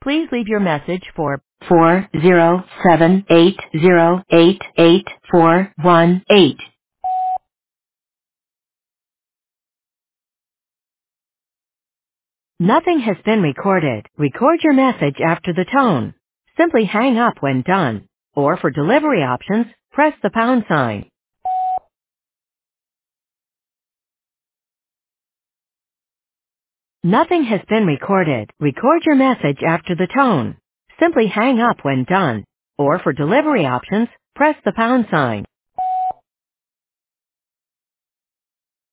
Please leave your message for 407-808-8418. Nothing has been recorded. Record your message after the tone. Simply hang up when done. Or for delivery options, press the pound sign. Nothing has been recorded. Record your message after the tone. Simply hang up when done. Or for delivery options, press the pound sign.